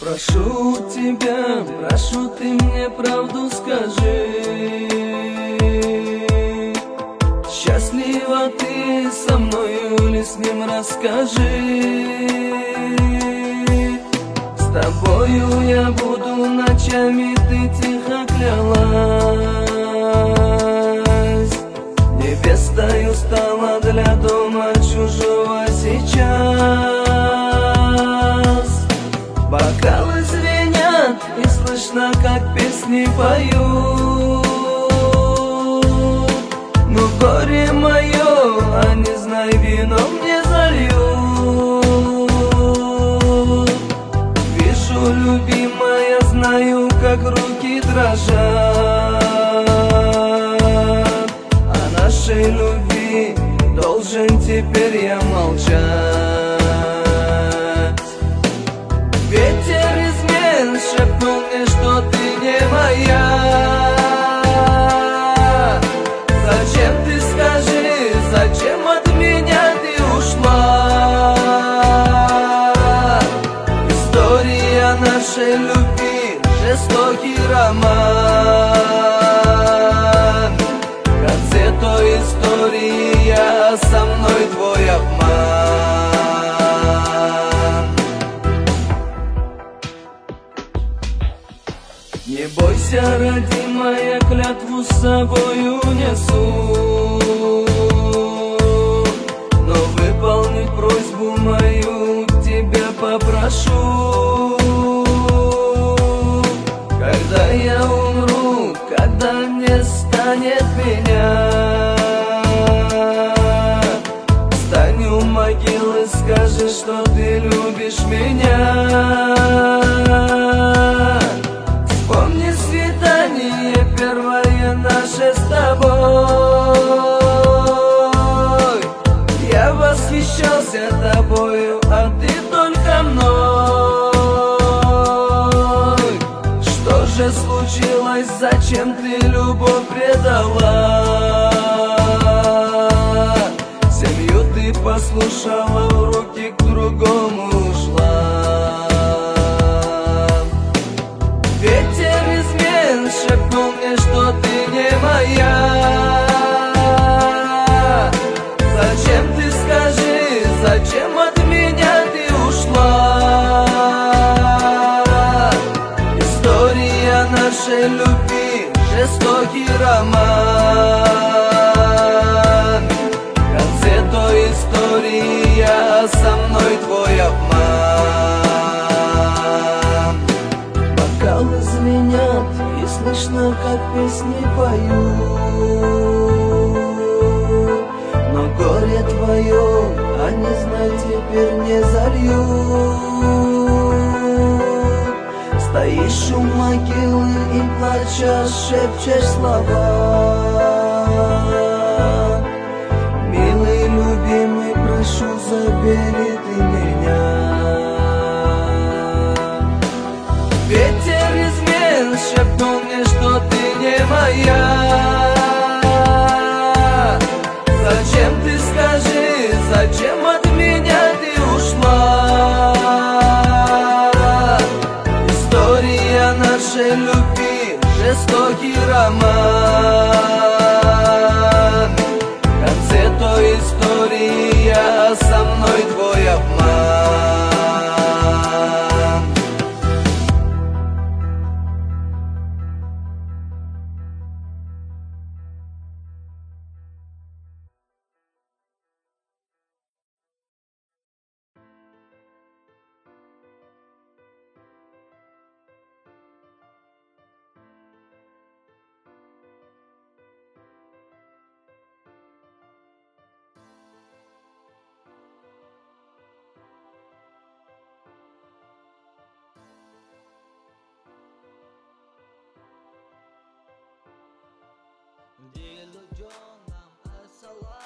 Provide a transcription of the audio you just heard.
Прошу тебя, прошу, ты мне правду скажи. Счастлива ты со мною или с ним, расскажи. С тобою я буду ночами, ты тихо клялась. Невестою стала для дома чужого сейчас. Бокалы звенят, и слышно, как песни поют. Но горе мое, они, знай, вином не зальют. Вижу, любимая, знаю, как руки дрожат. О нашей любви должен теперь я молчать. Ветер измен шепнул мне, что ты не моя. Зачем, ты скажи, зачем от меня ты ушла? История нашей любви, жестокий роман. В конце той истории я, со мной твой обман. Не бойся, родимая, клятву с собою несу. Но выполнить просьбу мою тебя попрошу. Когда я умру, когда не станет меня, встань у могилы, скажи, что ты любишь меня. Вспомни свидание первое наше с тобой. Я восхищался тобою, а ты только мной. Что же случилось, зачем ты любовь предала? Семью ты послушала, в руки к другому ушла. Ветер измен шепнул мне, что ты не моя. Зачем, ты скажи, зачем от меня ты ушла? История нашей любви, жестокий роман. В конце той истории я, со мной твой обман. Бокалы звенят, и слышно, как песни поют. Но горе твое, они, знай, теперь не зальют. Стоишь у могилы и плачешь, шепчешь слова. Милый, любимый, прошу, забери ты меня. Ветер измен шепнул мне, что ты не моя. Зачем, ты скажи, зачем от меня ты ушла? История нашей любви, жестокий роман. В конце той истории я, со мной твой обман. Dilo yo nam asala